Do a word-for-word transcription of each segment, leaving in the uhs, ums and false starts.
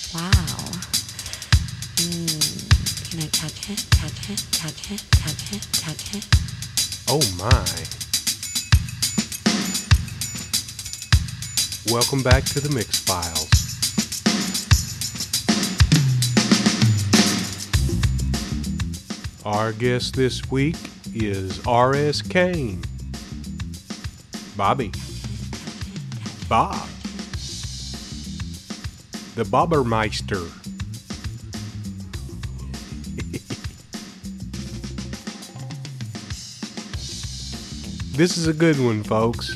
Wow. Mm. Can I touch it? Touch it? Touch it? Touch it? Touch it? Oh my. Welcome back to the Mix Files. Our guest this week is R S. Kane. Bobby. Bob. The Bobbermeister. This is a good one, folks.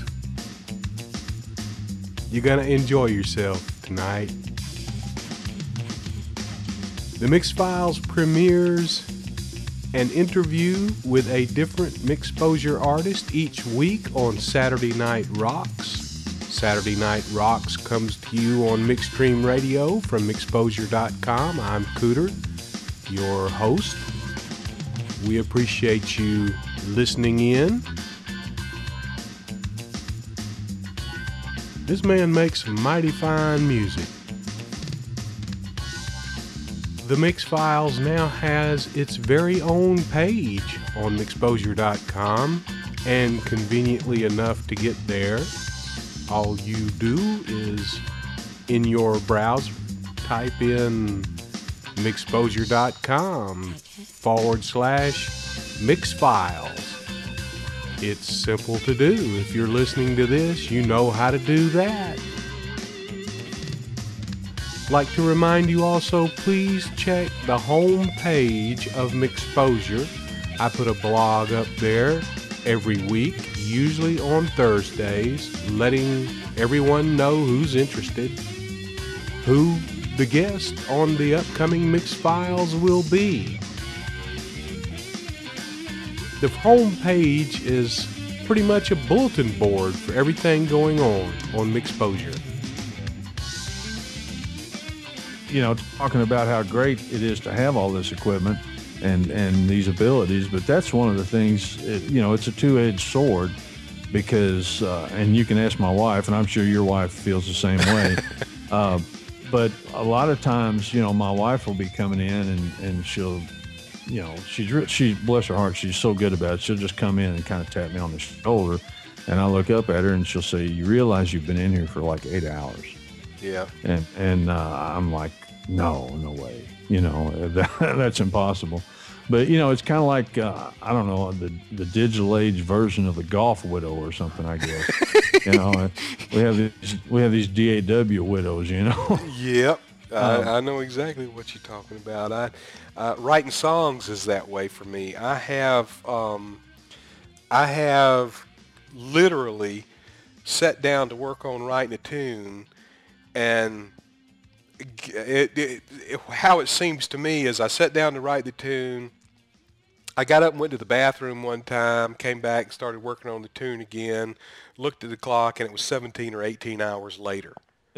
You're gonna enjoy yourself tonight. The Mix Files premieres an interview with a different Mixposure artist each week on Saturday Night Rocks. Saturday Night Rocks comes to you on Mixstream Radio from Mixposure dot com. I'm Cooter, your host. We appreciate you listening in. This man makes mighty fine music. The Mix Files now has its very own page on Mixposure dot com, and conveniently enough to get there, all you do is in your browser type in Mixposure dot com forward slash Mixfiles. It's simple to do. If you're listening to this, you know how to do that. Like to remind you also, please check the home page of Mixposure. I put a blog up there every week, usually on Thursdays, letting everyone know who's interested, who the guest on the upcoming Mix Files will be. The home page is pretty much a bulletin board for everything going on on Mixposure. You know, talking about how great it is to have all this equipment and, and these abilities, but that's one of the things, it, you know, it's a two-edged sword because, uh, and you can ask my wife, and I'm sure your wife feels the same way, uh, but a lot of times, you know, my wife will be coming in and, and she'll, you know, she's, re- she, bless her heart, she's so good about it. She'll just come in and kind of tap me on the shoulder, and I look up at her and she'll say, "You realize you've been in here for like eight hours." Yeah. And, and, uh, I'm like, no, no way, you know, that, that's impossible. But, you know, it's kind of like, uh, I don't know, the, the digital age version of the golf widow or something, I guess. You know, we have these, we have these D A W widows, you know. Yep. Um, I, I know exactly what you're talking about. I, uh, writing songs is that way for me. I have, um, I have literally sat down to work on writing a tune, and it, it, it, how it seems to me is I sat down to write the tune. I got up and went to the bathroom one time, came back and started working on the tune again, looked at the clock, and it was seventeen or eighteen hours later.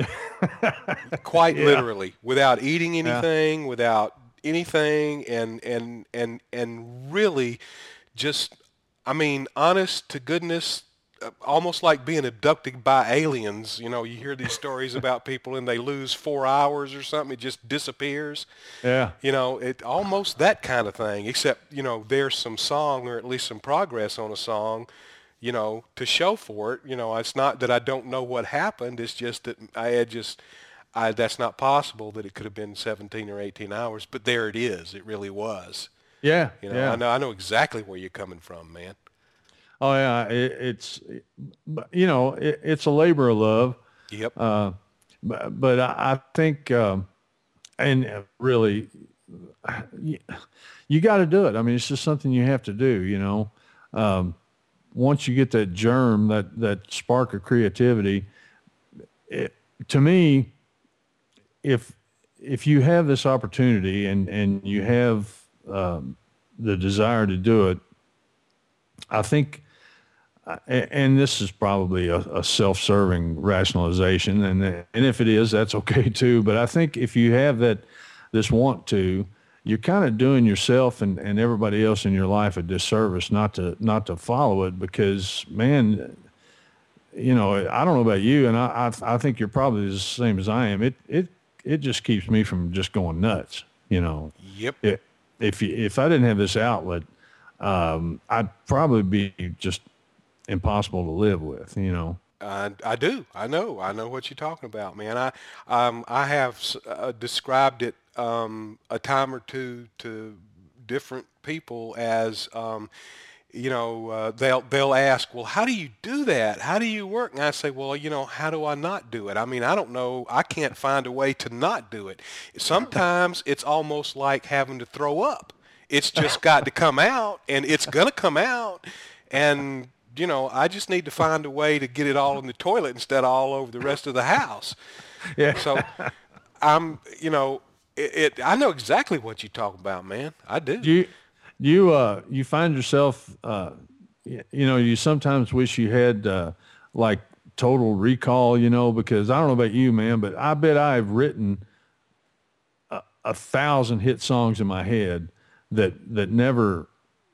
Quite Yeah. literally, without eating anything, Yeah. without anything, and, and, and, and really just, I mean, honest to goodness, uh, almost like being abducted by aliens. You know, you hear these stories about people and they lose four hours or something. It just disappears. Yeah. You know, it almost that kind of thing, except, you know, there's some song or at least some progress on a song, you know, to show for it. You know, it's not that I don't know what happened. It's just that I had just, I, that's not possible that it could have been seventeen or eighteen hours, but there it is. It really was. Yeah. You know, yeah. I know, I know exactly where you're coming from, man. Oh yeah. It, it's, but, you know, it, it's a labor of love. Yep. Uh, but, but I, I think, um, and really, you, you got to do it. I mean, it's just something you have to do, you know. Um, once you get that germ, that, that spark of creativity, it, to me, if, if you have this opportunity and, and you have, um, the desire to do it, I think, and this is probably a, a self-serving rationalization, and and if it is, that's okay too. But I think if you have that, this want to, you're kind of doing yourself and, and everybody else in your life a disservice not to not to follow it, because man, you know, I don't know about you, and I I, I think you're probably the same as I am. It it it just keeps me from just going nuts, you know. Yep. It, if you, if I didn't have this outlet, um, I'd probably be just impossible to live with, you know. I, I do. I know. I know what you're talking about, man. I um I have s- uh, described it um a time or two to different people as um you know uh, they'll they'll ask, well, how do you do that? How do you work? And I say, well, you know, how do I not do it? I mean, I don't know. I can't find a way to not do it. Sometimes it's almost like having to throw up. It's just got to come out, and it's gonna come out, and you know, I just need to find a way to get it all in the toilet instead of all over the rest of the house. Yeah. So I'm, you know, it, it I know exactly what you talk about, man. I do. You, you, uh, you find yourself, uh, y- you know, you sometimes wish you had, uh, like total recall, you know, because I don't know about you, man, but I bet I've written a, a thousand hit songs in my head that, that never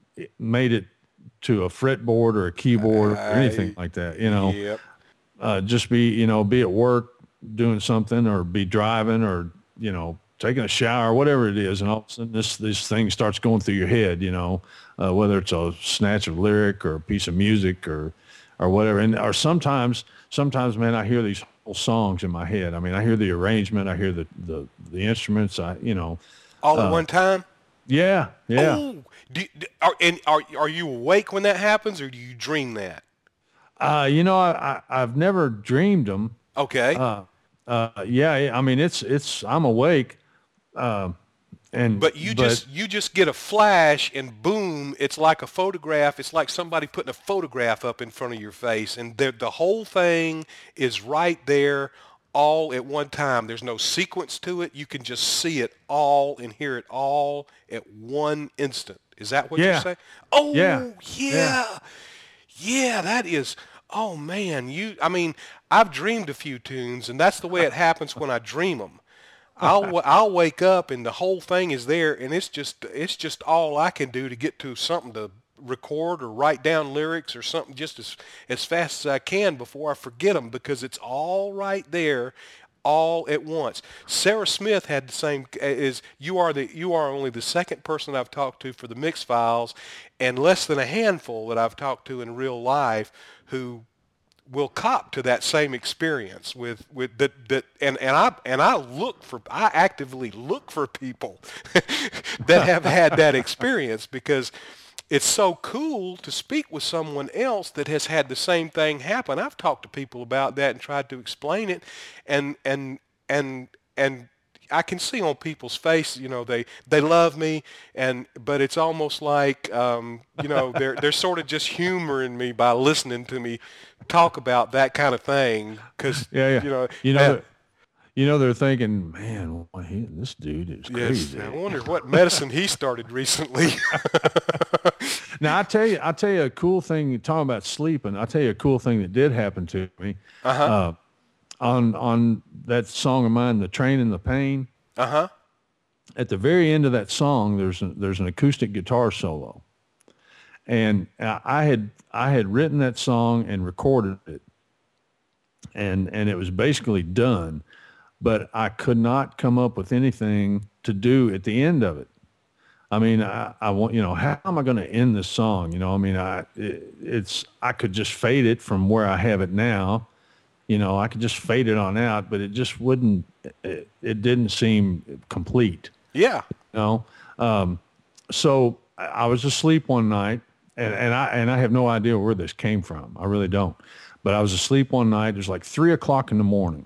made it to a fretboard or a keyboard or anything like that, you know. Yep. Uh, just be, you know, be at work doing something or be driving or, you know, taking a shower, whatever it is. And all of a sudden this, this thing starts going through your head, you know, uh, whether it's a snatch of lyric or a piece of music or, or whatever. And, or sometimes, sometimes, man, I hear these whole songs in my head. I mean, I hear the arrangement, I hear the, the, the instruments, I, you know. All at one time? Yeah. Yeah. Oh, do, do- are, and are, are you awake when that happens, or do you dream that? Uh, you know, I, I, I've never dreamed them. Okay. Uh, uh, yeah, I mean, it's, it's, I'm awake. Um, and, But you just you just get a flash and boom, it's like a photograph. It's like somebody putting a photograph up in front of your face, and the the whole thing is right there all at one time. There's no sequence to it. You can just see it all and hear it all at one instant. Is that what Yeah. you're saying? Oh, Yeah. yeah. Yeah, that is, oh man, you, I mean, I've dreamed a few tunes, and that's the way it happens when I dream them. I'll w- I'll wake up and the whole thing is there, and it's just it's just all I can do to get to something to record or write down lyrics or something just as as fast as I can before I forget them, because it's all right there, all at once. Sarah Smith had the same. Is you are the you are only the second person I've talked to for the Mix Files, and less than a handful that I've talked to in real life who will cop to that same experience with with that that and and I and I look for I actively look for people that have had that experience, because it's so cool to speak with someone else that has had the same thing happen. I've talked to people about that and tried to explain it, and and and and I can see on people's face, you know, they, they love me, and but it's almost like, um, you know, they're they're sort of just humoring me by listening to me talk about that kind of thing, because Yeah, yeah. you know, You know, that- they're- you know, they're thinking, man, well, he, this dude is yes, crazy. I wonder what medicine he started recently. Now, I tell you, I tell you a cool thing. You're talking about sleeping. I tell you a cool thing that did happen to me. Uh-huh. Uh, on on that song of mine, "The Train and the Pain." Uh huh. At the very end of that song, there's a, there's an acoustic guitar solo, and I I had I had written that song and recorded it, and and it was basically done, but I could not come up with anything to do at the end of it. I mean, I, I want, you know, how am I going to end this song? You know, I mean, I, it, it's, I could just fade it from where I have it now. You know, I could just fade it on out, but it just wouldn't, it, it didn't seem complete, Yeah. you know? Um, so I I was asleep one night, and, and I, and I have no idea where this came from. I really don't, but I was asleep one night. It was like three o'clock in the morning,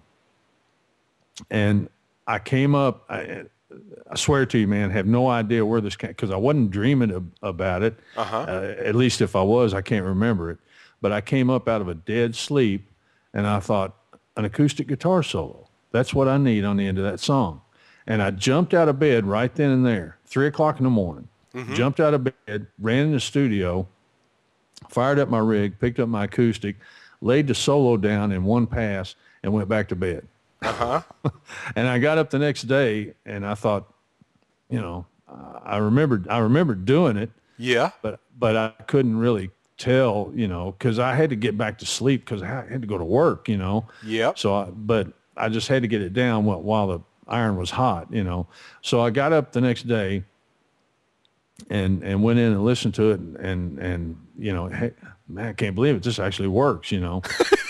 and I came up, I, I swear to you, man, have no idea where this came, because I wasn't dreaming ab- about it. Uh-huh. Uh, at least if I was, I can't remember it. But I came up out of a dead sleep, and I thought, an acoustic guitar solo. That's what I need on the end of that song. And I jumped out of bed right then and there, three o'clock in the morning. Jumped out of bed, ran in the studio, fired up my rig, picked up my acoustic, laid the solo down in one pass, and went back to bed. Uh-huh. And I got up the next day, and I thought, you know, uh, I remembered, I remembered doing it, Yeah. but but I couldn't really tell, you know, because I had to get back to sleep because I had to go to work, you know. Yep. So, I, but I just had to get it down while, while the iron was hot, you know. So I got up the next day and and went in and listened to it, and and, and you know, hey, man, I can't believe it. This actually works, you know.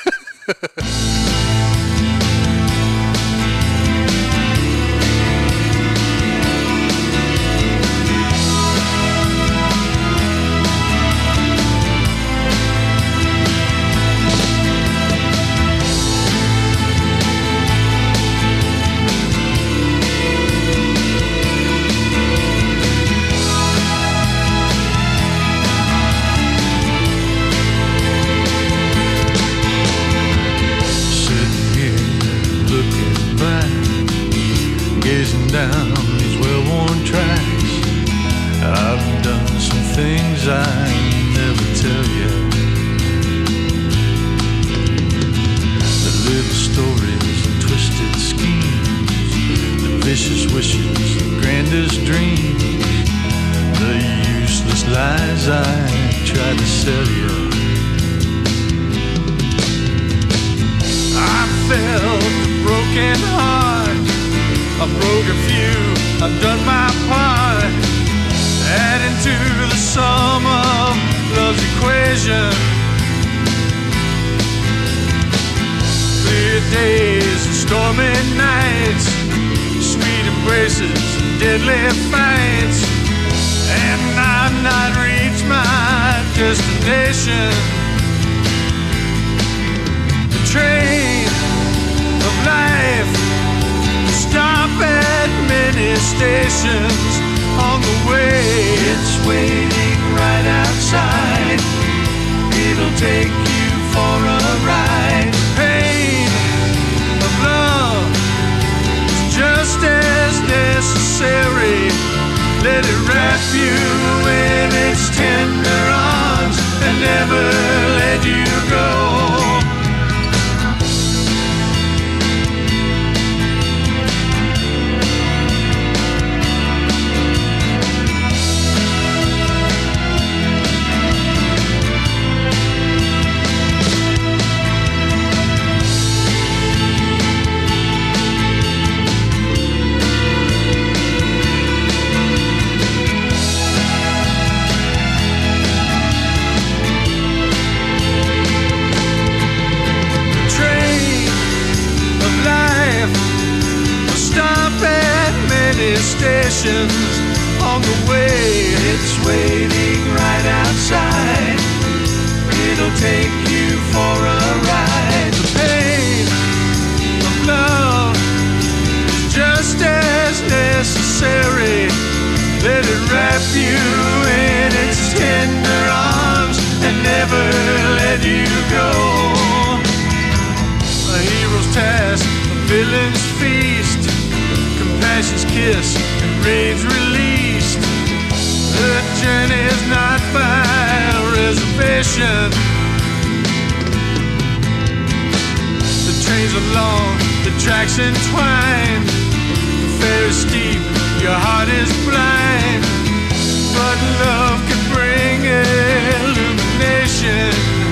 Down these well-worn tracks, I've done some things I never tell you. The little stories and twisted schemes, the vicious wishes, the grandest dreams, the useless lies I tried to sell you. I felt a broken heart, I broke a few, I've done my part, adding to the sum of love's equation. Clear days and stormy nights, sweet embraces and deadly fights, and I've not reached my destination. The train of life stop at many stations on the way. It's waiting right outside. It'll take you for a ride. The pain of love is just as necessary. Let it wrap you in its tender arms and never let you go. Stations on the way. It's waiting right outside. It'll take you for a ride. The pain of love is just as necessary. Let it wrap you in its tender arms and never let you go. A hero's task, a villain's feast, compassion's kiss and rage released. The journey's not by reservation. The trains are long, the tracks entwined. The fare is steep, your heart is blind. But love can bring illumination.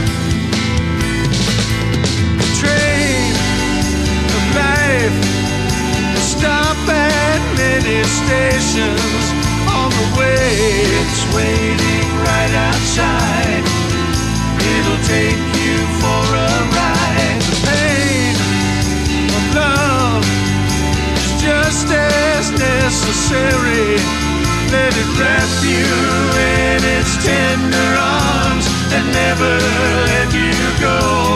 The train of life stop at many stations on the way. It's waiting right outside. It'll take you for a ride. The pain of love is just as necessary. Let it wrap you in its tender arms and never let you go.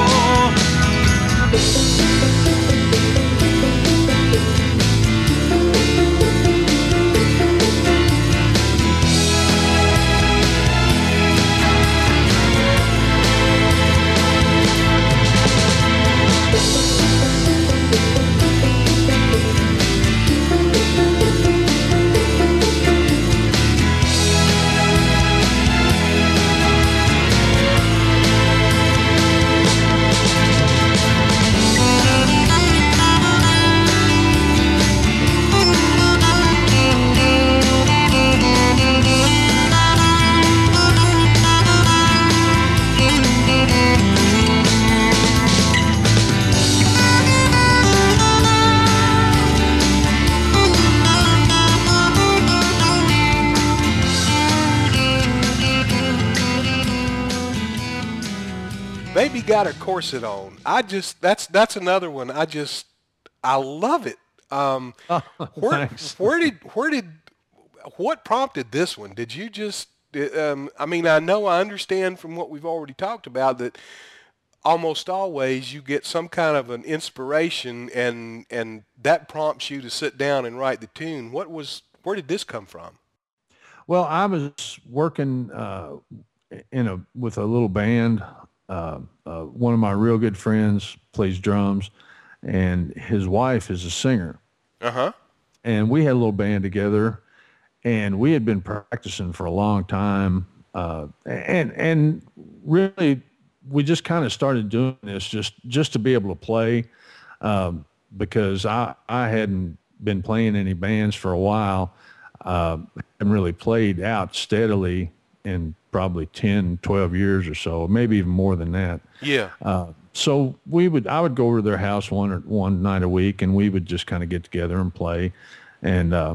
got her corset on. I just that's that's another one. I just I love it. Um, Oh, where thanks. where did where did what prompted this one? Did you just? Um, I mean, I know I understand from what we've already talked about that almost always you get some kind of an inspiration, and and that prompts you to sit down and write the tune. What was? Where did this come from? Well, I was working uh, in a with a little band. Uh, uh, one of my real good friends plays drums, and his wife is a singer. Uh huh. And we had a little band together, and we had been practicing for a long time. Uh, and and really, we just kind of started doing this just just to be able to play, um, because I I hadn't been playing any bands for a while. Uh, hadn't really played out steadily in probably ten, twelve years or so, maybe even more than that. Yeah. Uh, so we would, I would go over to their house one or one night a week, and we would just kind of get together and play. And uh,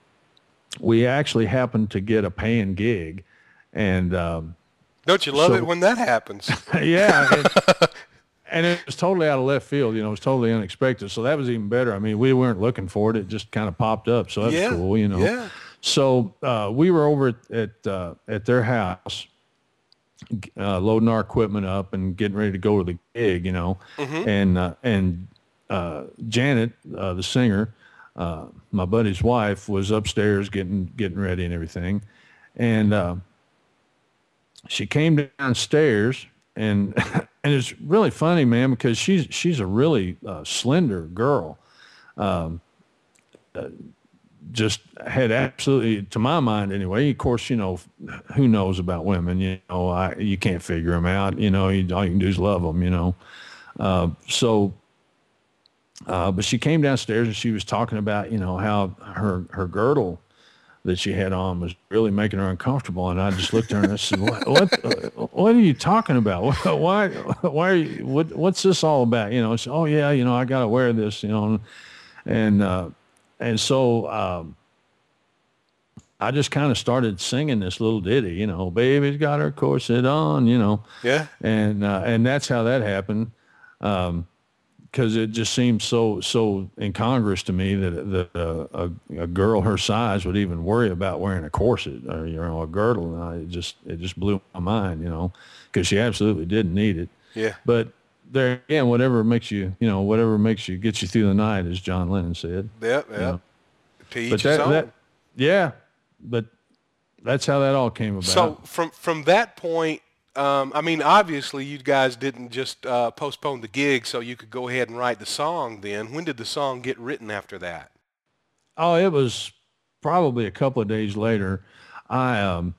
we actually happened to get a paying gig, and um, Don't you love so- it when that happens? yeah, and, and it was totally out of left field. You know, it was totally unexpected. So that was even better. I mean, we weren't looking for it; it just kind of popped up. So that's Yeah, cool. You know. yeah. So uh, we were over at at, uh, at their house, uh, loading our equipment up and getting ready to go to the gig. You know, and uh, and uh, Janet, uh, the singer, uh, my buddy's wife, was upstairs getting getting ready and everything, and uh, she came downstairs, and and it's really funny, man, because she's she's a really uh, slender girl. Um, uh, just had absolutely, to my mind anyway, of course, you know, who knows about women, you know, I, you can't figure them out, you know, you, all you can do is love them, you know. Uh, so, uh, but she came downstairs and she was talking about, you know, how her, her girdle that she had on was really making her uncomfortable. And I just looked at her and I said, what, what, uh, what are you talking about? Why, why are you, what, what's this all about? You know, it's, oh yeah, you know, I got to wear this, you know, and, uh, And so um, I just kind of started singing this little ditty, you know, baby's got her corset on, you know. Yeah. And uh, and that's how that happened, because it just seemed so so incongruous to me that that uh, a, a girl her size would even worry about wearing a corset or, you know, a girdle. And I it just it just blew my mind, you know, because she absolutely didn't need it. Yeah. But there again, whatever makes you, you know, whatever makes you, gets you through the night, as John Lennon said. Yep. Yep. know. To each But his that, own. that, yeah, but that's how that all came about. So from from that point, um, I mean, obviously you guys didn't just uh, postpone the gig so you could go ahead and write the song. Then when did the song get written after that? Oh, it was probably a couple of days later. I, um,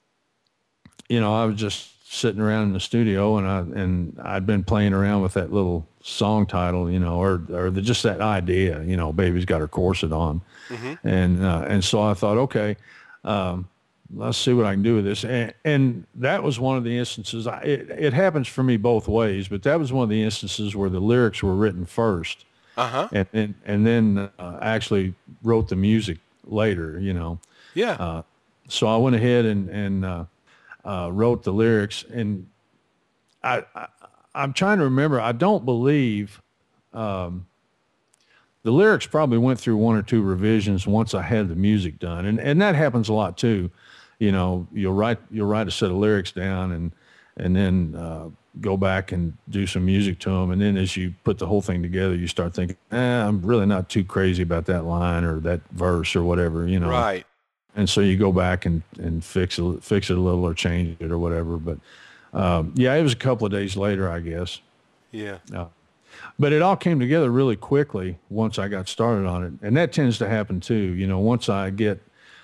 you know, I was just sitting around in the studio, and I and I'd been playing around with that little song title, you know, or or the, just that idea, you know, baby's got her corset on, and uh, and so I thought, okay, um, let's see what I can do with this, and, and that was one of the instances. I, it it happens for me both ways, but that was one of the instances where the lyrics were written first, Uh huh. and then and then uh, actually wrote the music later, you know. Yeah. Uh, so I went ahead and and uh, uh, wrote the lyrics, and I, I I'm trying to remember. I don't believe um, the lyrics probably went through one or two revisions once I had the music done, and and that happens a lot too. You know, you'll write you'll write a set of lyrics down, and and then uh, go back and do some music to them, and then as you put the whole thing together, you start thinking, eh, I'm really not too crazy about that line or that verse or whatever, you know. Right. And so you go back and, and fix it, fix it a little or change it or whatever. But um, yeah, it was a couple of days later, I guess. Yeah. Uh, but it all came together really quickly once I got started on it. And that tends to happen too. You know, once I get,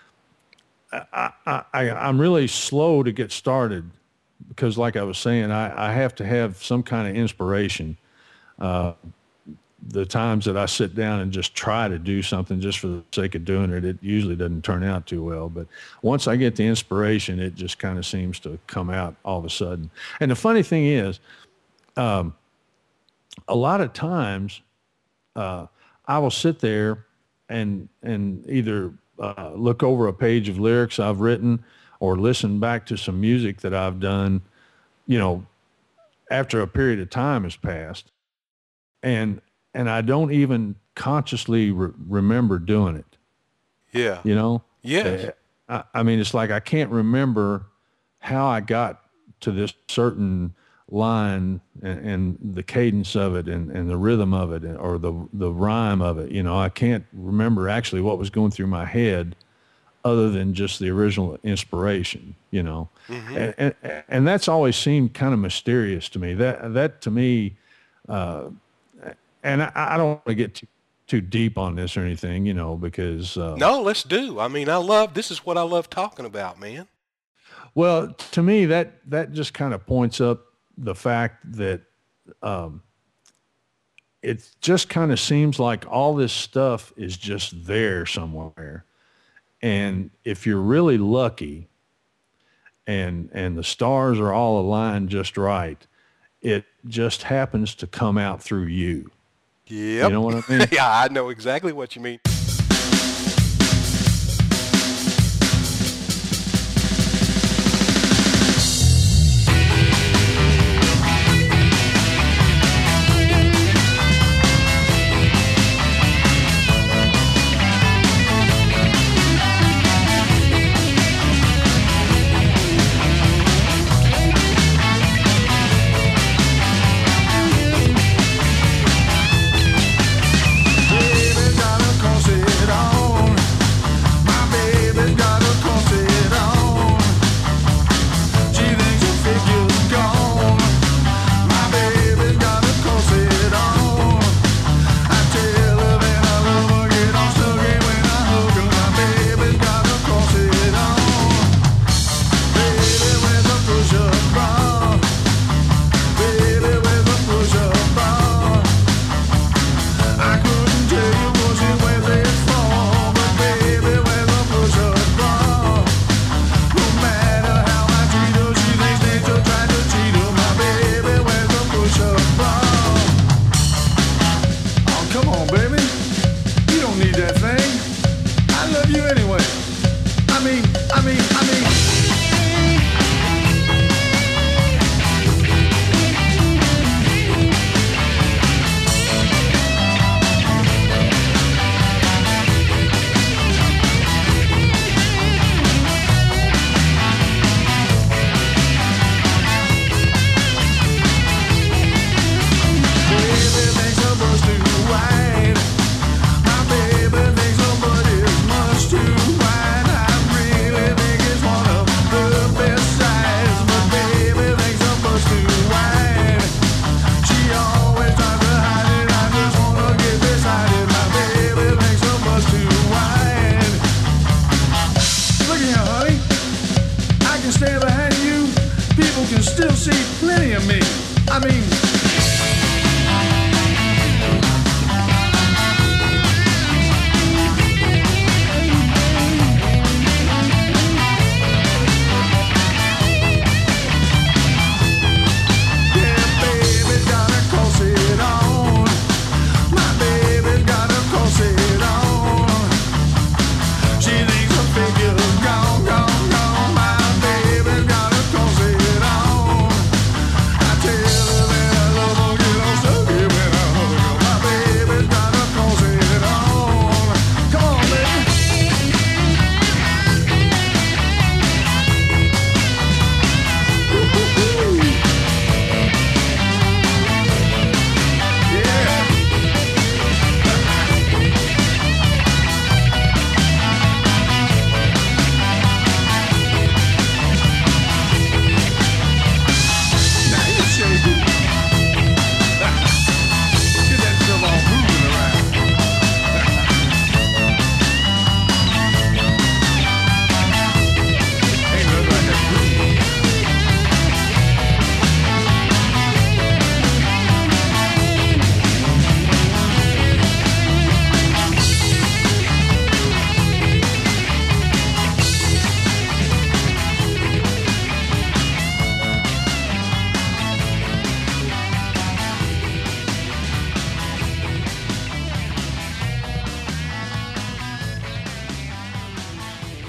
I, I, I, I'm really slow to get started because like I was saying, I, I have to have some kind of inspiration. Uh, the times that I sit down and just try to do something just for the sake of doing it, it usually doesn't turn out too well. But once I get the inspiration, it just kind of seems to come out all of a sudden. And the funny thing is, um, a lot of times uh, I will sit there and and either uh, look over a page of lyrics I've written or listen back to some music that I've done, you know, after a period of time has passed, and and I don't even consciously re- remember doing it. Yeah. You know? Yes. I, I mean, it's like I can't remember how I got to this certain line and, and the cadence of it and, and the rhythm of it and, or the the rhyme of it. You know, I can't remember actually what was going through my head other than just the original inspiration, you know. Mm-hmm. And, and and that's always seemed kind of mysterious to me. That that to me, uh, and I, I don't want to get too too deep on this or anything, you know, because uh, no, let's do. I mean, I love this is what I love talking about, man. Well, to me, that that just kind of points up the fact that um, it just kind of seems like all this stuff is just there somewhere. And if you're really lucky and and the stars are all aligned just right, it just happens to come out through you. Yep. You know what I mean? Yeah, I know exactly what you mean.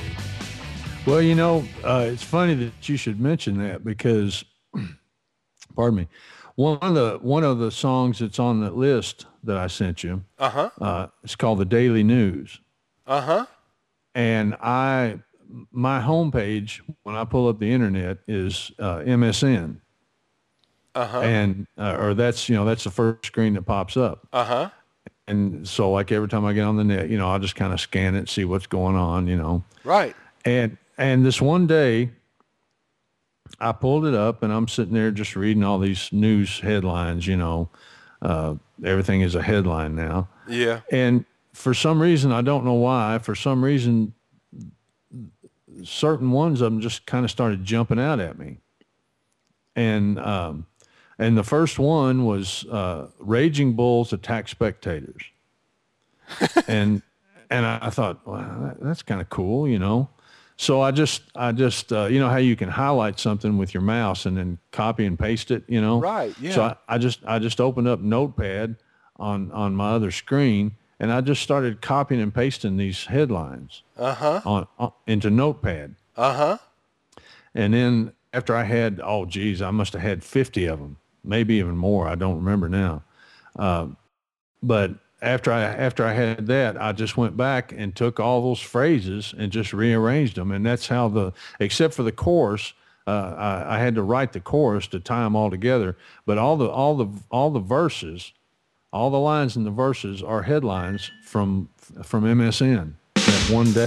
Well, you know, uh, it's funny that you should mention that because Pardon me. One of the one of the songs that's on the list that I sent you, Uh-huh. uh, it's called the Daily News. Uh-huh. And I, my homepage when I pull up the internet is uh, M S N, Uh-huh. and uh, or that's you know that's the first screen that pops up. Uh-huh. And so like every time I get on the net, you know, I'll just kind of scan it, see what's going on, you know. Right. And and this one day, I pulled it up and I'm sitting there just reading all these news headlines, you know. Uh, everything is a headline now. Yeah. And for some reason, I don't know why, for some reason, certain ones of them just kind of started jumping out at me. And um, and the first one was uh, Raging Bulls attack spectators. and and I, I thought, well, that, that's kind of cool, you know. So I just, I just, uh, you know how you can highlight something with your mouse and then copy and paste it, you know? Right, yeah. So I, I just, I just opened up Notepad on, on my other screen, and I just started copying and pasting these headlines Uh-huh. on, on into Notepad. Uh-huh. And then after I had, oh geez, I must have had fifty of them, maybe even more. I don't remember now. Um, but after I after I had that, I just went back and took all those phrases and just rearranged them. And that's how the, except for the chorus, uh, I, I had to write the chorus to tie them all together. But all the all the all the verses, all the lines in the verses are headlines from from M S N that one day.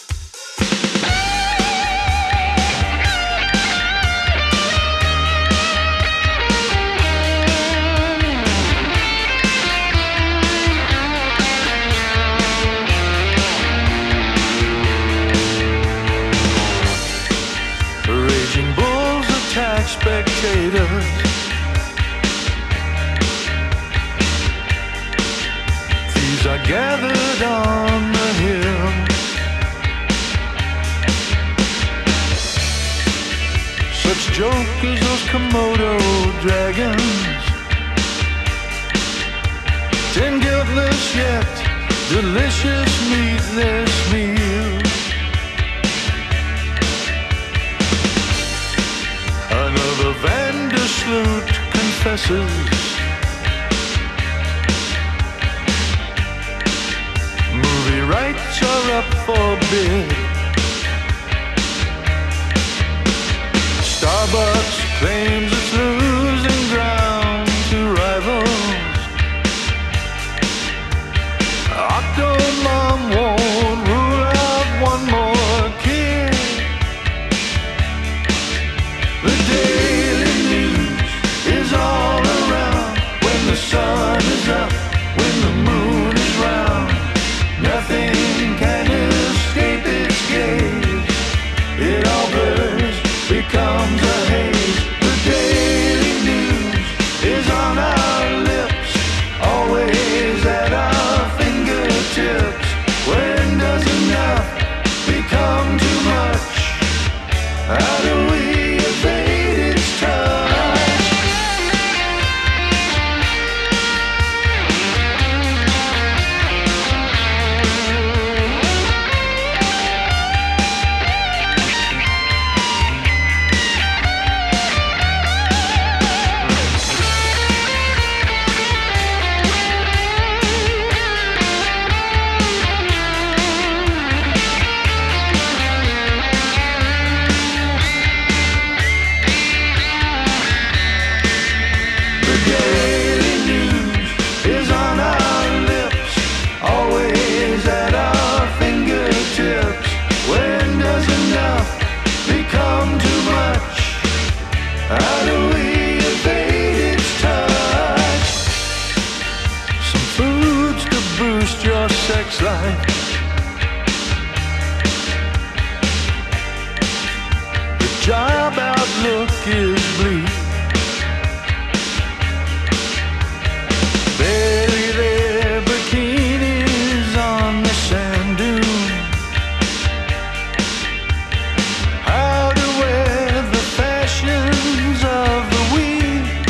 Raging bulls attack spectators. Thieves are gathered on the hill. Such jokers, those Komodo dragons. Ten guiltless yet delicious meatless meals. Another Vandersloot confesses. Movie rights are up for bid. Starbucks claims it's losing ground to rivals. Octomom won't rule out one more kid. The daily news is all around. When the sun is up, when the moon is round, nothing can escape its gaze. It all blurs, becomes a haze. The daily news is on our lips, always at our fingertips. When does enough become too much? How do we evade its touch? The daily news is on our lips, always at our fingertips. When does enough become too much? How do we evade its touch? Some foods to boost your sex life. The job outlook is bleak. Bury their bikinis on the sand dune. How to wear the fashions of the week.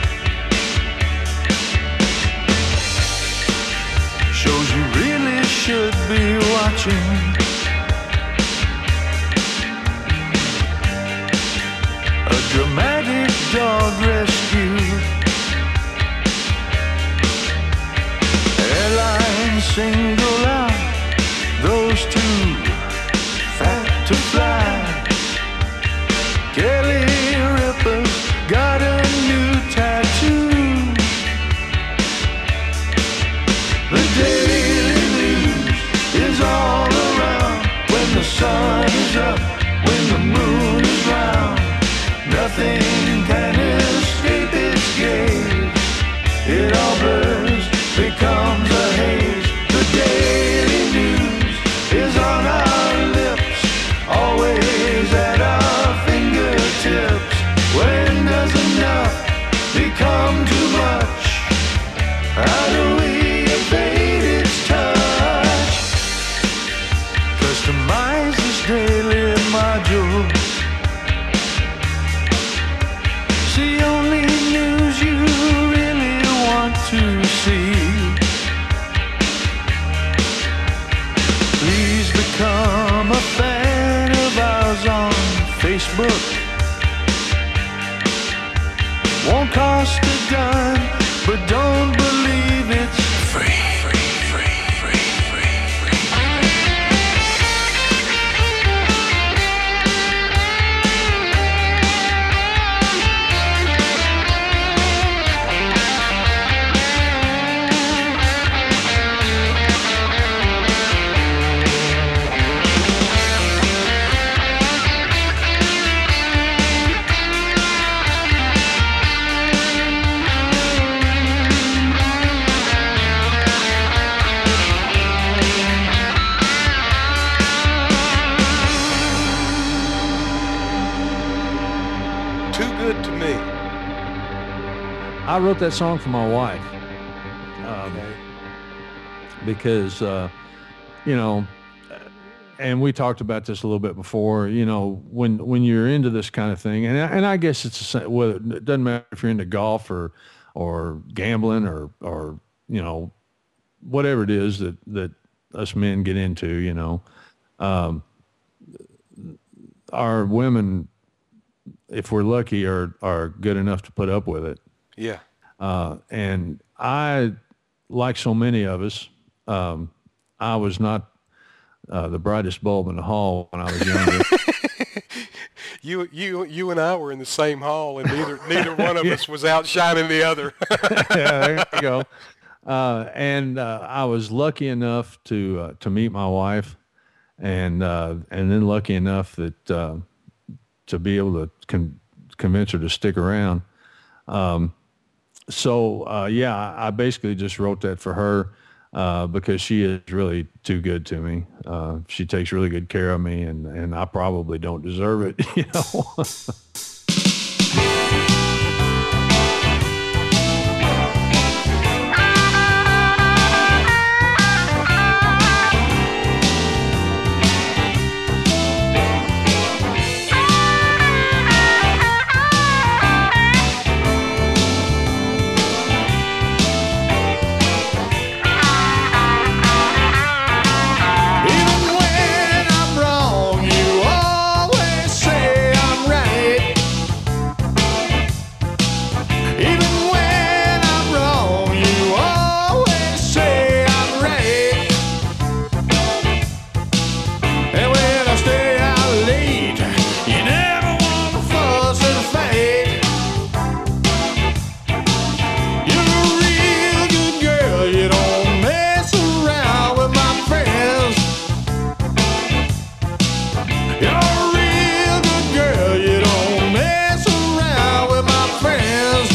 Shows you really should be watching. A dramatic dog rescue. single out those two fat to fly. Kelly Ripa's got a new tattoo. The daily news is all around. When the sun is up, when the moon is round, nothing can escape its gaze. It all blurs, becomes a haze. The daily news is on our lips, always at our fingertips. When does enough become too much? How do we evade its touch? Customize this daily module. See only news you really want to see. Please become a fan of ours on Facebook. Won't cost a dime, but don't believe it's free. Free, free, free, free, free. Too good to me. I wrote that song for my wife. Um, Okay. because uh, you know, and we talked about this a little bit before. You know, when when you're into this kind of thing, and I- and I guess it's the same, whether it doesn't matter if you're into golf or or gambling or or you know whatever it is that that us men get into. You know, um, our women, if we're lucky, are are good enough to put up with it. Yeah. Uh, and I, like so many of us, um, I was not uh, the brightest bulb in the hall when I was younger. You, you, you and I were in the same hall, and neither, neither one of us was outshining the other. Yeah, there you go. Uh, and uh, I was lucky enough to uh, to meet my wife, and uh, and then lucky enough that uh, to be able to con- convince her to stick around. Um, so uh, yeah, I, I basically just wrote that for her uh, because she is really too good to me. Uh, she takes really good care of me, and and I probably don't deserve it, you know. Even when I'm wrong, you always say I'm right. Even when I'm wrong, you always say I'm right. And when I stay out late, you never want to fuss and fight. You're a real good girl, you don't mess around with my friends. You're a real good girl, you don't mess around with my friends.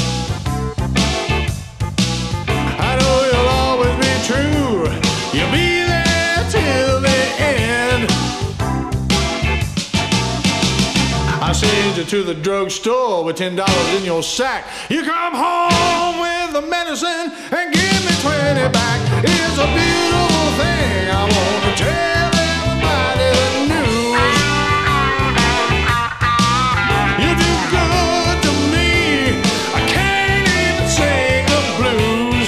I know you'll always be true, you'll be there till the end. I send you to the drugstore with ten dollars in your sack. You come home with the medicine and give me twenty back. It's a beautiful thing, I want to tell everybody the news. You do good to me, I can't even sing the blues.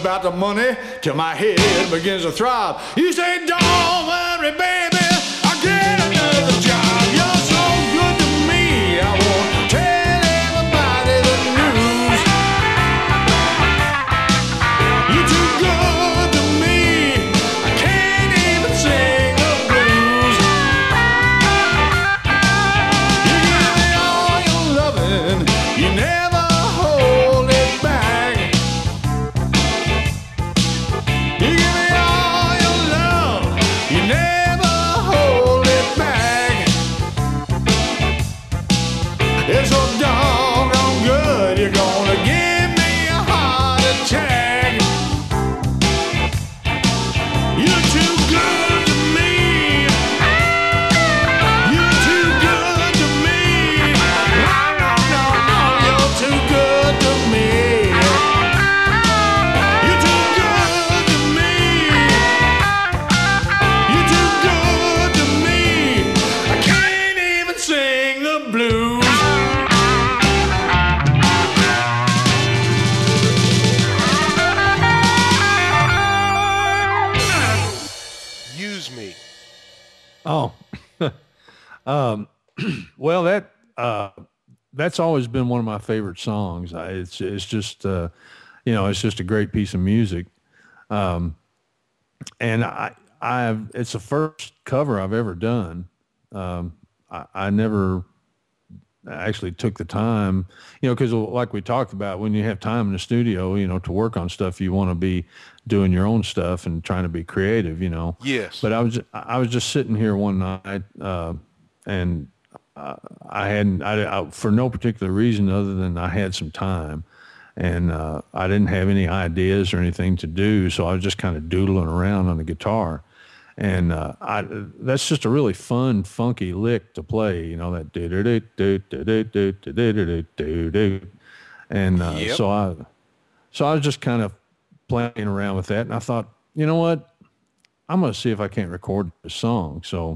about the money till my head begins to throb. You say, don't worry, baby, I'll get another job. You're so good to me, I won't tell everybody the news. You're too good to me, I can't even sing the blues. You give me all your loving, you never hold it back. You give me all your love, you never hold it back. It's so doggone good, you're gonna give me a heart attack. You're too good to me. You're too good to me. No, no, no, no, you're too good to me. You're too good to me. You're too good to me. I can't even sing the blues. Use me. Oh, um, well, that uh, that's always been one of my favorite songs. I, it's it's just uh, you know, it's just a great piece of music, um, and I I've it's the first cover I've ever done. Um, I, I never actually took the time, you know, because like we talked about, when you have time in the studio, you know, to work on stuff, you want to be doing your own stuff and trying to be creative, you know. Yes. But I was I was just sitting here one night, uh, and uh, I hadn't I, I for no particular reason other than I had some time, and uh, I didn't have any ideas or anything to do, so I was just kind of doodling around on the guitar. And uh, I, that's just a really fun, funky lick to play, you know, that do do do do do do do do do do do. And uh, Yep. so I, so I was just kind of playing around with that, and I thought, you know what, I'm going to see if I can't record this song. So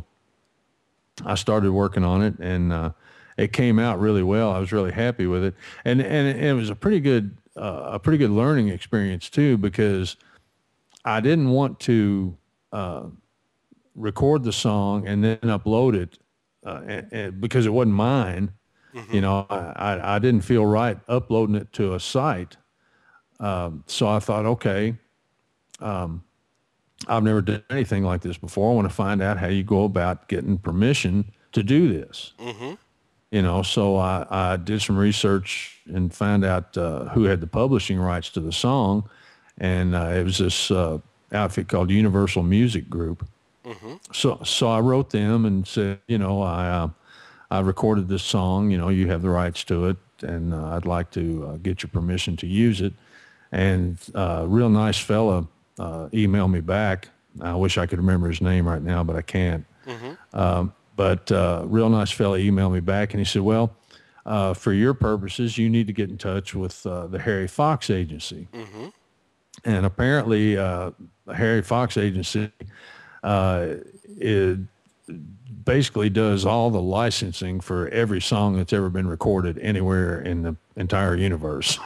I started working on it, and uh, it came out really well. I was really happy with it, and and it was a pretty good, uh, a pretty good learning experience too, because I didn't want to. Uh, record the song and then upload it uh, and, and because it wasn't mine. Mm-hmm. You know, I, I, I didn't feel right uploading it to a site. Um, so I thought, okay, um, I've never done anything like this before. I want to find out how you go about getting permission to do this. Mm-hmm. You know, so I, I did some research and found out uh, who had the publishing rights to the song. And uh, it was this uh, outfit called Universal Music Group. Mm-hmm. So, so I wrote them and said, you know, I, uh, I recorded this song, you know, you have the rights to it, and uh, I'd like to uh, get your permission to use it. And uh, a real nice fella uh, emailed me back. I wish I could remember his name right now, but I can't. Mm-hmm. Um, but uh, real nice fella emailed me back, and he said, well, uh, for your purposes, you need to get in touch with uh, the Harry Fox Agency. Mm-hmm. And apparently uh, the Harry Fox Agency Uh, it basically does all the licensing for every song that's ever been recorded anywhere in the entire universe.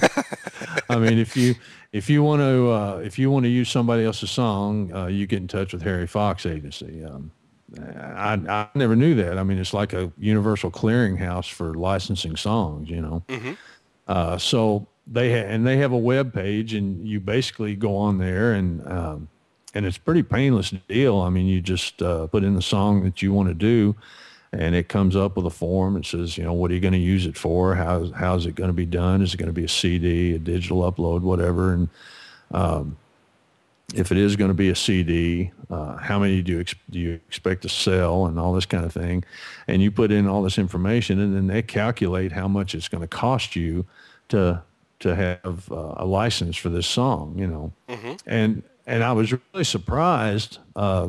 I mean, if you if you want to uh, if you want to use somebody else's song, uh, you get in touch with Harry Fox Agency. Um, I, I never knew that. I mean, it's like a universal clearinghouse for licensing songs, you know. Mm-hmm. Uh, so they ha- and they have a web page, and you basically go on there and. Um, And it's a pretty painless deal. I mean, you just uh, put in the song that you want to do, and it comes up with a form. It says, you know, what are you going to use it for? How how's it going to be done? Is it going to be a C D, a digital upload, whatever? And um, if it is going to be a C D, uh, how many do you ex- do you expect to sell, and all this kind of thing? And you put in all this information, and then they calculate how much it's going to cost you to to have uh, a license for this song. You know, mm-hmm. and And I was really surprised uh,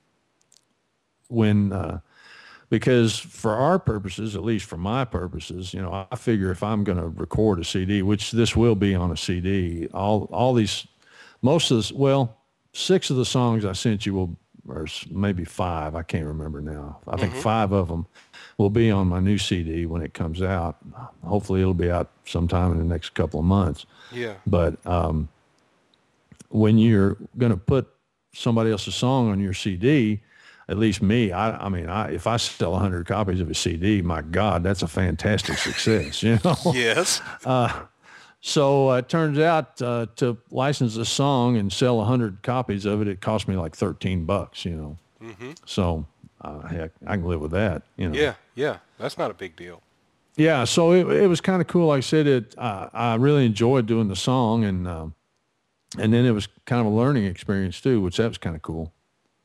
when, uh, because for our purposes, at least for my purposes, you know, I figure if I'm going to record a C D, which this will be on a C D, all all these, most of this, well, six of the songs I sent you will, or maybe five, I can't remember now. I think mm-hmm. five of them will be on my new C D when it comes out. Hopefully it'll be out sometime in the next couple of months. Yeah. But, um, when you're going to put somebody else's song on your C D, at least me, I, I mean, I, if I sell a hundred copies of a C D, my God, that's a fantastic success, you know? Yes. Uh, so uh, it turns out uh, to license a song and sell a hundred copies of it, it cost me like thirteen bucks, you know? Mm-hmm. So uh, heck, I can live with that, you know? Yeah, yeah. That's not a big deal. Yeah, so it, it was kind of cool. Like I said, it, uh, I really enjoyed doing the song, and um, and then it was kind of a learning experience too, which that was kind of cool.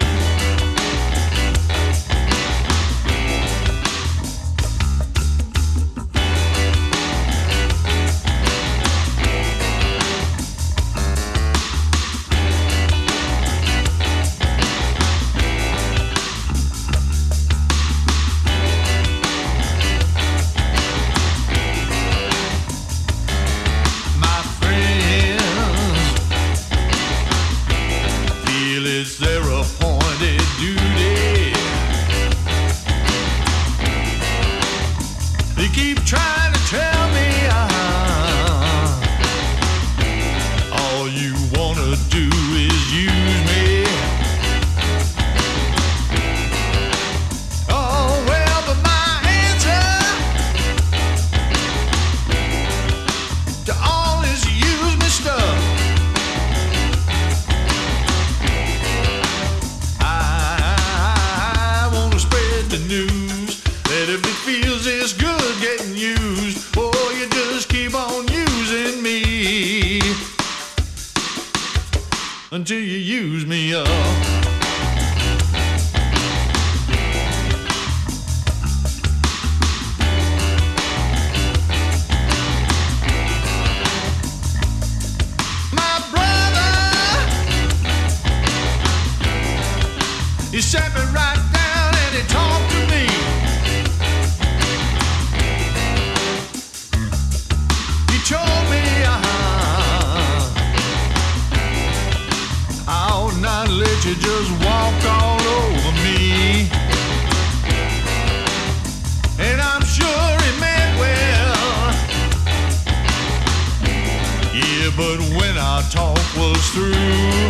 My friends feel it's their appointed duty. They keep trying to tell me uh, all you wanna do is use me. Oh well, but my answer to all this use me stuff, I wanna spread the news that if it feels this good getting used, oh, you just keep on using me until you use me up. My brother, he sat me right down and he talked to me. He told me uh, I ought not let you just walk all over me. And I'm sure he meant well. Yeah, but when our talk was through,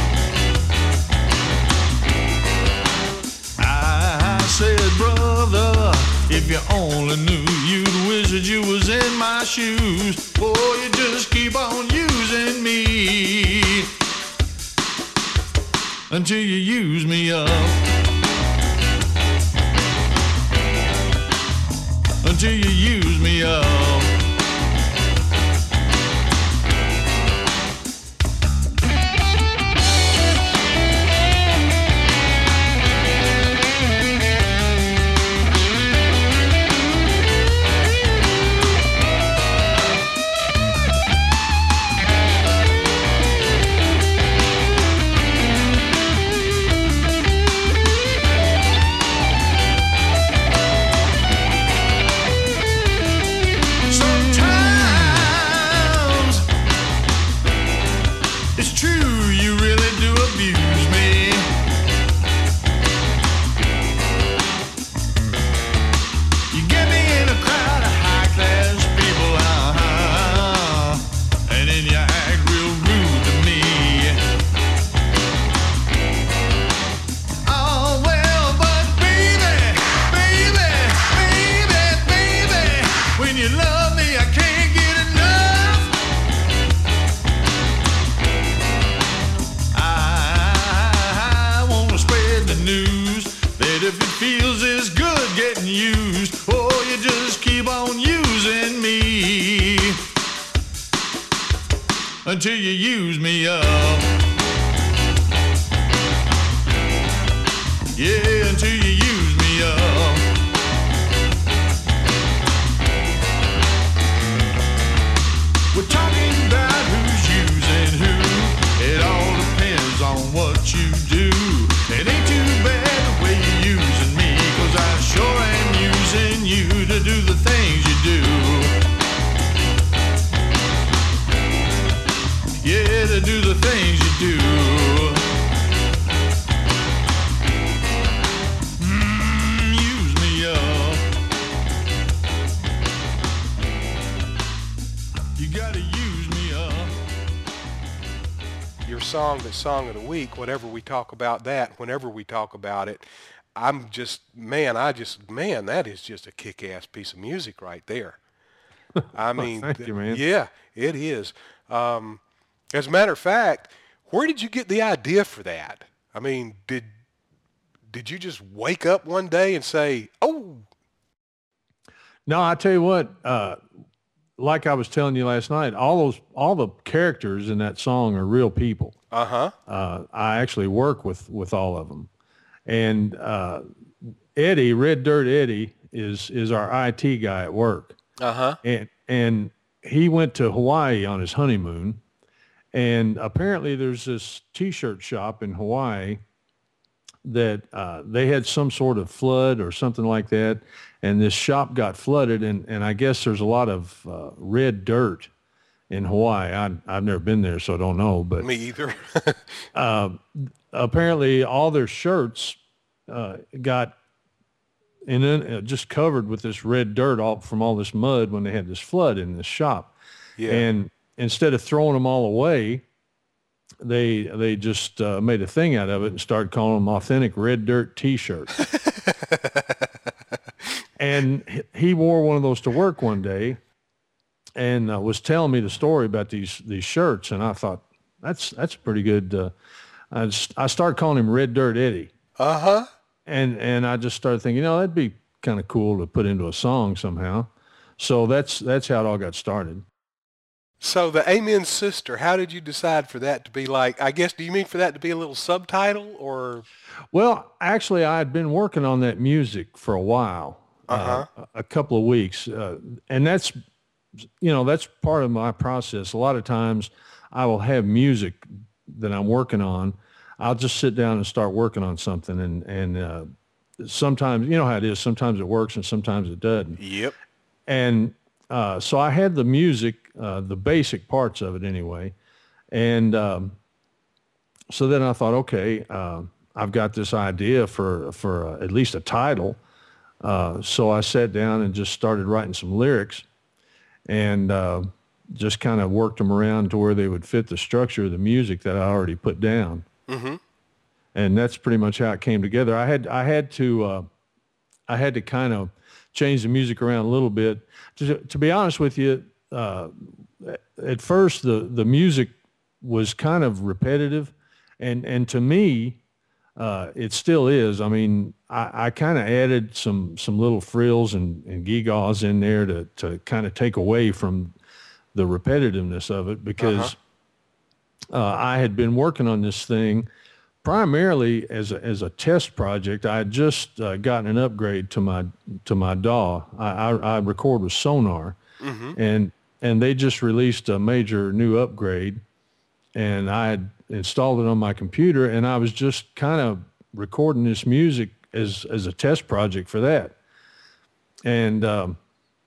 I said, brother, if you only knew, you'd wish that you was in my shoes. Boy, you just keep on using me until you use me up. Until you use me up. Sometimes it's true, you really do abuse me. You get me in a crowd of high-class people, uh-huh, and then you act real rude to me. Oh, well, but baby, baby, baby, baby, when you love me, I can't get enough. I wanna spread the news that if it feels this good getting used, oh, you just keep on using me until you use me up. Yeah, until you use me up. We're talking about who's using who. It all depends on what you do. It ain't too bad the way you're using me, 'cause I sure am using you to do the things you do. Yeah, to do the things you do. Mm, use me up. You gotta use me up. your song that's Song of the Week, whatever we talk about that, whenever we talk about it, I'm just, man, I just, man, that is just a kick-ass piece of music right there. I mean, Thank you, man. yeah, it is. Um, as a matter of fact, where did you get the idea for that? I mean, did did you just wake up one day and say, oh? No, I tell you what, uh, like I was telling you last night, all those, all the characters in that song are real people. Uh-huh. Uh, I actually work with, with all of them. And uh, Eddie, Red Dirt Eddie, is is our I T guy at work. Uh-huh. And and he went to Hawaii on his honeymoon. And apparently there's this T-shirt shop in Hawaii that uh, they had some sort of flood or something like that. And this shop got flooded. And, and I guess there's a lot of uh, red dirt in Hawaii. I, I've never been there, so I don't know. But Me either. uh, apparently all their shirts uh, got and then uh, just covered with this red dirt all from all this mud when they had this flood in this shop. Yeah. And instead of throwing them all away, they they just uh, made a thing out of it and started calling them authentic red dirt T-shirts. And he wore one of those to work one day and uh, was telling me the story about these these shirts, and I thought that's that's pretty good. Uh, I just, I started calling him Red Dirt Eddie. Uh-huh. And and I just started thinking, you know, that'd be kind of cool to put into a song somehow. So that's that's how it all got started. So the Amen Sister, how did you decide for that to be like, I guess, do you mean for that to be a little subtitle or? Well, actually, I had been working on that music for a while, Uh-huh. uh, a couple of weeks. Uh, and that's, you know, that's part of my process. A lot of times I will have music that I'm working on. I'll just sit down and start working on something. And, and uh, sometimes, you know how it is, sometimes it works and sometimes it doesn't. Yep. And uh, so I had the music, uh, the basic parts of it anyway. And um, so then I thought, okay, uh, I've got this idea for, for uh, at least a title. Uh, so I sat down and just started writing some lyrics and uh, just kind of worked them around to where they would fit the structure of the music that I already put down. Mm-hmm. And that's pretty much how it came together. I had, I had to, uh, I had to kind of change the music around a little bit. To, to be honest with you, uh, at first the, the music was kind of repetitive, and, and to me, uh, it still is. I mean, I, I kind of added some, some little frills and, and gewgaws in there to, to kind of take away from the repetitiveness of it, because uh-huh. uh, I had been working on this thing primarily as a, as a test project. I had just uh, gotten an upgrade to my to my D A W. I, I, I record with Sonar, mm-hmm. and and they just released a major new upgrade, and I had installed it on my computer, and I was just kind of recording this music as as a test project for that, and um,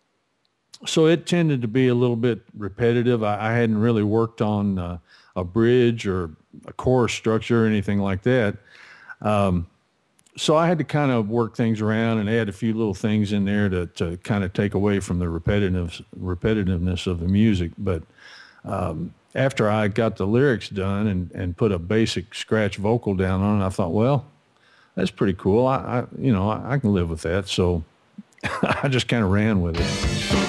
so it tended to be a little bit repetitive. I, I hadn't really worked on uh, a bridge or a chorus structure or anything like that. Um, so I had to kind of work things around and add a few little things in there to, to kind of take away from the repetitive, repetitiveness of the music. But um, after I got the lyrics done and, and put a basic scratch vocal down on it, I thought, well, that's pretty cool. I, I you know, I, I can live with that. So I just kind of ran with it.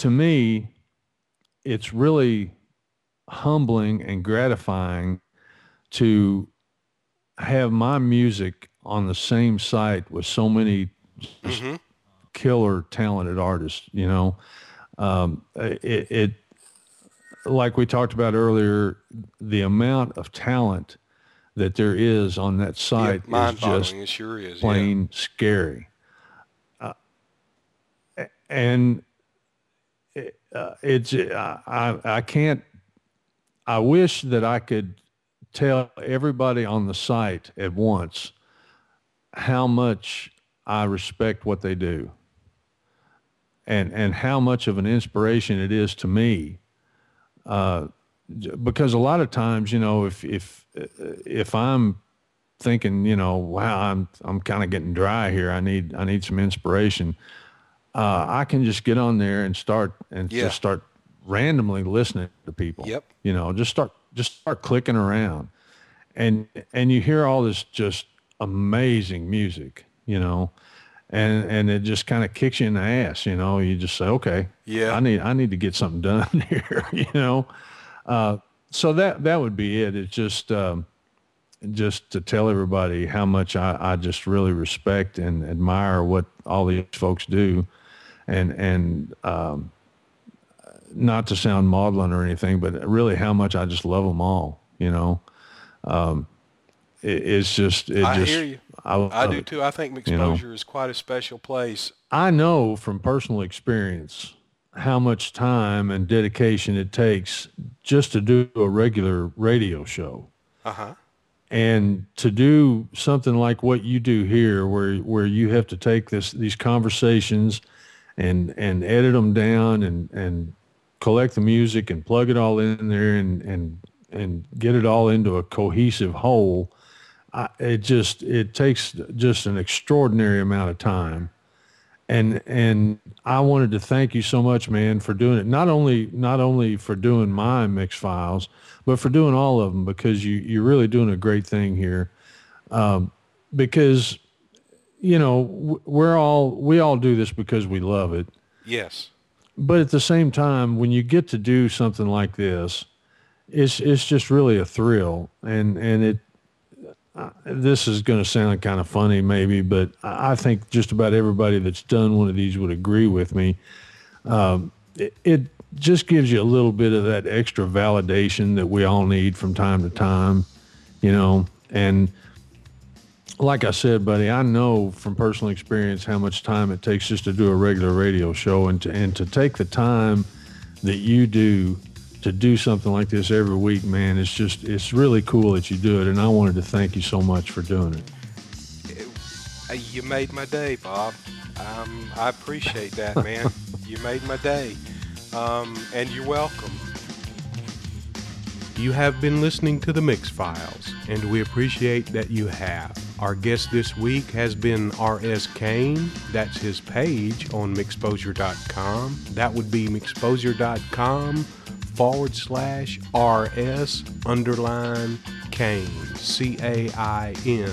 to me, it's really humbling and gratifying to have my music on the same site with so many Mm-hmm. killer talented artists, you know. Um, it, it, like we talked about earlier, the amount of talent that there is on that site Yeah, is just mind-boggling. It sure is. plain scary. Uh, and it, uh, it's, I, I I can't, I wish that I could tell everybody on the site at once how much I respect what they do, and and how much of an inspiration it is to me. Uh, because a lot of times, you know, if if if I'm thinking, you know, wow, I'm I'm kind of getting dry here. I need I need some inspiration. Uh, I can just get on there and start and Yeah. just start randomly listening to people. Yep. You know, just start just start clicking around, and and you hear all this just amazing music, you know, and and it just kind of kicks you in the ass, you know. You just say, okay, Yeah. I need I need to get something done here, you know. Uh, so that that would be it. It's just um, just to tell everybody how much I, I just really respect and admire what all these folks do, and and um, not to sound maudlin or anything, but really how much I just love them all, you know. Um, it, it's just it I just hear you. I, love I do it. too. I think you know. Exposure is quite a special place. I know from personal experience how much time and dedication it takes just to do a regular radio show. Uh-huh. And to do something like what you do here, where where you have to take this these conversations and and edit them down and and collect the music and plug it all in there and and and get it all into a cohesive whole. I, it just it takes just an extraordinary amount of time. And and I wanted to thank you so much, man, for doing it. Not only not only for doing my mix files, but for doing all of them, because you you're really doing a great thing here. Um, because you know we're all we all do this because we love it. Yes. But at the same time, when you get to do something like this, it's it's just really a thrill. And and it uh, this is going to sound kind of funny maybe, but I I think just about everybody that's done one of these would agree with me. Um, it, it just gives you a little bit of that extra validation that we all need from time to time, you know. And like I said, buddy, I know from personal experience how much time it takes just to do a regular radio show, and to, and to take the time that you do to do something like this every week, man, it's just, it's really cool that you do it. And I wanted to thank you so much for doing it. Hey, you made my day, Bob. Um, I appreciate that, man. You made my day. Um, and you're welcome. You have been listening to the Mix Files, and we appreciate that you have. Our guest this week has been R S Kane. That's his page on Mixposure dot com. That would be Mixposure dot com forward slash RS underline Kane, C A I N.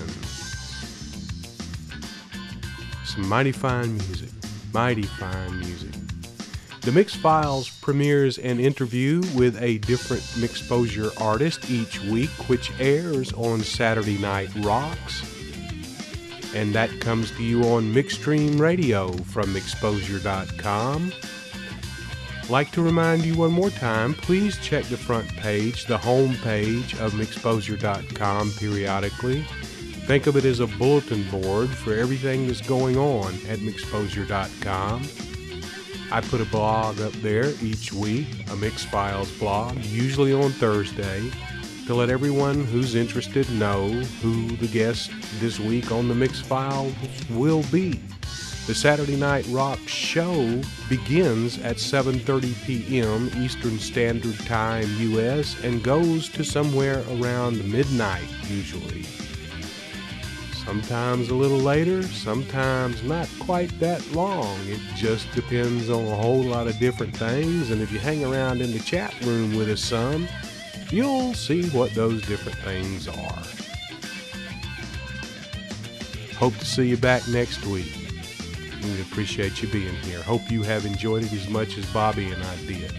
Some mighty fine music, mighty fine music. The Mix Files premieres an interview with a different Mixposure artist each week, which airs on Saturday Night Rocks. And that comes to you on Mixstream Radio from Mixposure dot com. Like to remind you one more time, please check the front page, the home page of Mixposure dot com periodically. Think of it as a bulletin board for everything that's going on at Mixposure dot com. I put a blog up there each week, a Mix Files blog, usually on Thursday, to let everyone who's interested know who the guest this week on the Mix Files will be. The Saturday Night Rock show begins at seven thirty p.m. Eastern Standard Time U S and goes to somewhere around midnight usually. Sometimes a little later, sometimes not quite that long. It just depends on a whole lot of different things, and if you hang around in the chat room with us some, you'll see what those different things are. Hope to see you back next week. We appreciate you being here. Hope you have enjoyed it as much as Bobby and I did.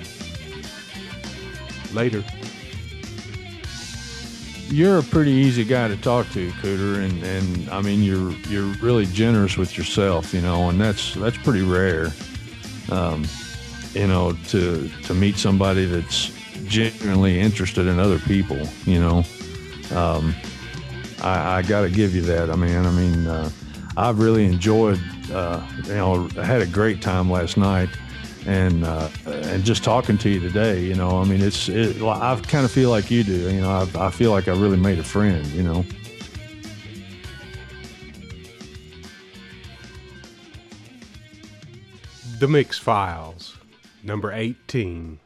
Later. You're a pretty easy guy to talk to, Cooter, and, and I mean you're you're really generous with yourself, you know, and that's that's pretty rare, um, you know, to to meet somebody that's genuinely interested in other people, you know. Um, I, I got to give you that. I mean, I mean, uh, I've really enjoyed, uh, you know, I had a great time last night. And uh, and just talking to you today, you know, I mean, it's it, I kind of feel like you do, you know. I, I feel like I really made a friend, you know. The Mix Files, number eighteen.